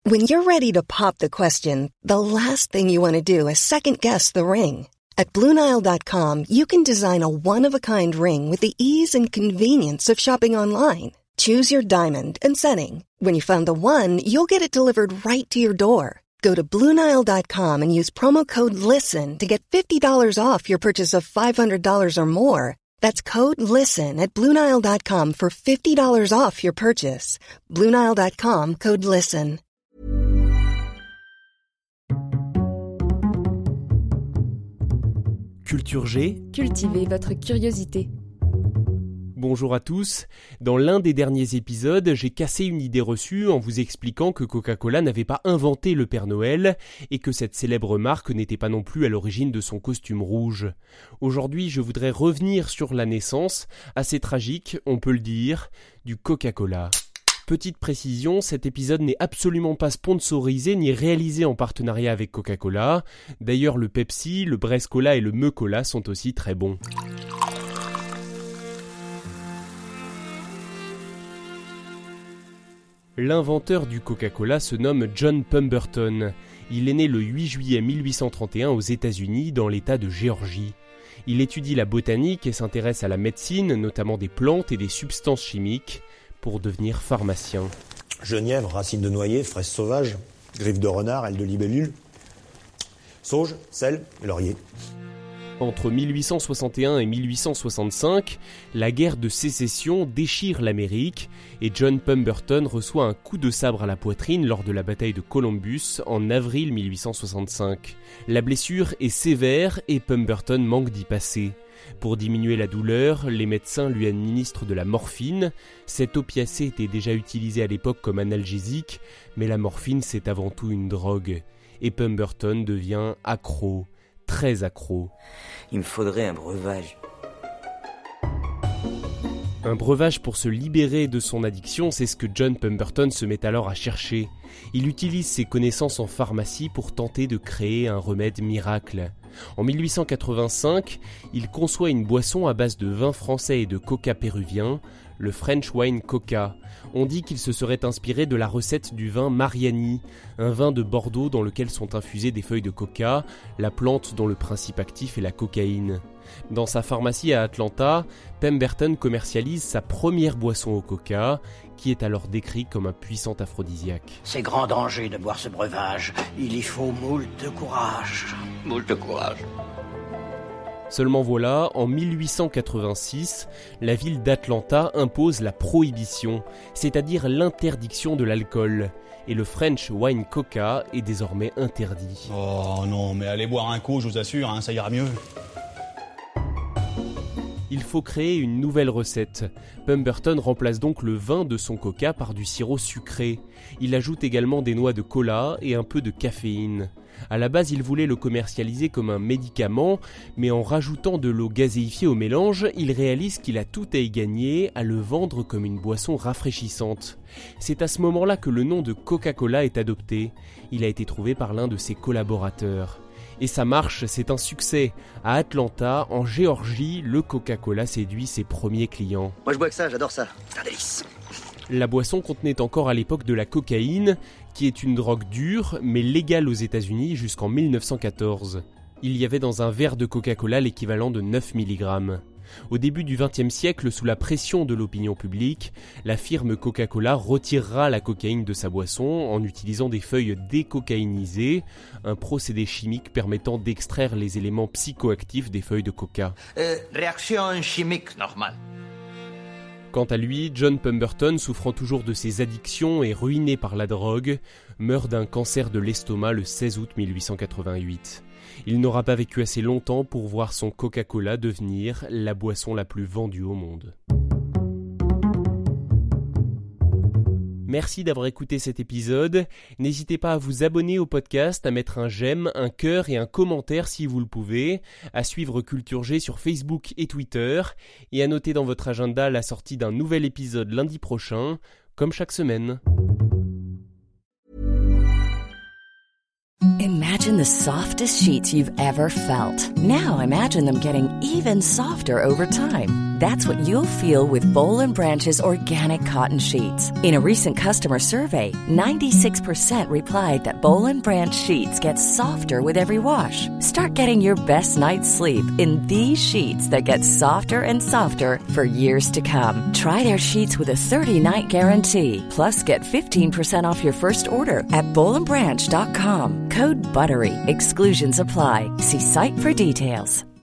When you're ready to pop the question, the last thing you want to do is second-guess the ring. At BlueNile.com, you can design a one-of-a-kind ring with the ease and convenience of shopping online. Choose your diamond and setting. When you find the one, you'll get it delivered right to your door. Go to BlueNile.com and use promo code LISTEN to get $50 off your purchase of $500 or more. That's code LISTEN at BlueNile.com for $50 off your purchase. BlueNile.com, code LISTEN. Culture G. Cultivez votre curiosité. Bonjour à tous. Dans l'un des derniers épisodes, j'ai cassé une idée reçue en vous expliquant que Coca-Cola n'avait pas inventé le Père Noël et que cette célèbre marque n'était pas non plus à l'origine de son costume rouge. Aujourd'hui, je voudrais revenir sur la naissance, assez tragique, on peut le dire, du Coca-Cola. Petite précision, cet épisode n'est absolument pas sponsorisé ni réalisé en partenariat avec Coca-Cola. D'ailleurs, le Pepsi, le Brest Cola et le Meu Cola sont aussi très bons. L'inventeur du Coca-Cola se nomme John Pemberton. Il est né le 8 juillet 1831 aux États-Unis, dans l'État de Géorgie. Il étudie la botanique et s'intéresse à la médecine, notamment des plantes et des substances chimiques, pour devenir pharmacien. Genièvre, racines de noyer, fraises sauvages, griffes de renard, ailes de libellule, sauge, sel et laurier. Entre 1861 et 1865, la guerre de sécession déchire l'Amérique et John Pemberton reçoit un coup de sabre à la poitrine lors de la bataille de Columbus en avril 1865. La blessure est sévère et Pemberton manque d'y passer. Pour diminuer la douleur, les médecins lui administrent de la morphine. Cet opiacé était déjà utilisé à l'époque comme analgésique, mais la morphine c'est avant tout une drogue. Et Pemberton devient accro, très accro. Il me faudrait un breuvage. Un breuvage pour se libérer de son addiction, c'est ce que John Pemberton se met alors à chercher. Il utilise ses connaissances en pharmacie pour tenter de créer un remède miracle. En 1885, il conçoit une boisson à base de vin français et de coca péruvien, le French Wine Coca. On dit qu'il se serait inspiré de la recette du vin Mariani, un vin de Bordeaux dans lequel sont infusées des feuilles de coca, la plante dont le principe actif est la cocaïne. Dans sa pharmacie à Atlanta, Pemberton commercialise sa première boisson au coca, qui est alors décrit comme un puissant aphrodisiaque. C'est grand danger de boire ce breuvage. Il y faut moult de courage. Moult de courage. Seulement voilà, en 1886, la ville d'Atlanta impose la prohibition, c'est-à-dire l'interdiction de l'alcool. Et le French Wine Coca est désormais interdit. Oh non, mais allez boire un coup, je vous assure, ça ira mieux. Il faut créer une nouvelle recette. Pemberton remplace donc le vin de son coca par du sirop sucré. Il ajoute également des noix de cola et un peu de caféine. À la base, il voulait le commercialiser comme un médicament, mais en rajoutant de l'eau gazéifiée au mélange, il réalise qu'il a tout à y gagner à le vendre comme une boisson rafraîchissante. C'est à ce moment-là que le nom de Coca-Cola est adopté. Il a été trouvé par l'un de ses collaborateurs. Et ça marche, c'est un succès. À Atlanta, en Géorgie, le Coca-Cola séduit ses premiers clients. Moi je bois que ça, j'adore ça. C'est un délice. La boisson contenait encore à l'époque de la cocaïne, qui est une drogue dure, mais légale aux États-Unis jusqu'en 1914. Il y avait dans un verre de Coca-Cola l'équivalent de 9 mg. Au début du XXe siècle, sous la pression de l'opinion publique, la firme Coca-Cola retirera la cocaïne de sa boisson en utilisant des feuilles décocaïnisées, un procédé chimique permettant d'extraire les éléments psychoactifs des feuilles de coca. Réaction chimique normale. Quant à lui, John Pemberton, souffrant toujours de ses addictions et ruiné par la drogue, meurt d'un cancer de l'estomac le 16 août 1888. Il n'aura pas vécu assez longtemps pour voir son Coca-Cola devenir la boisson la plus vendue au monde. Merci d'avoir écouté cet épisode. N'hésitez pas à vous abonner au podcast, à mettre un j'aime, un cœur et un commentaire si vous le pouvez, à suivre Culture G sur Facebook et Twitter, et à noter dans votre agenda la sortie d'un nouvel épisode lundi prochain, comme chaque semaine. Imagine the softest sheets you've ever felt. Now imagine them getting even softer over time. That's what you'll feel with Boll & Branch's organic cotton sheets. In a recent customer survey, 96% replied that Boll & Branch sheets get softer with every wash. Start getting your best night's sleep in these sheets that get softer and softer for years to come. Try their sheets with a 30-night guarantee. Plus, get 15% off your first order at bollandbranch.com. Code BUTTERY. Exclusions apply. See site for details.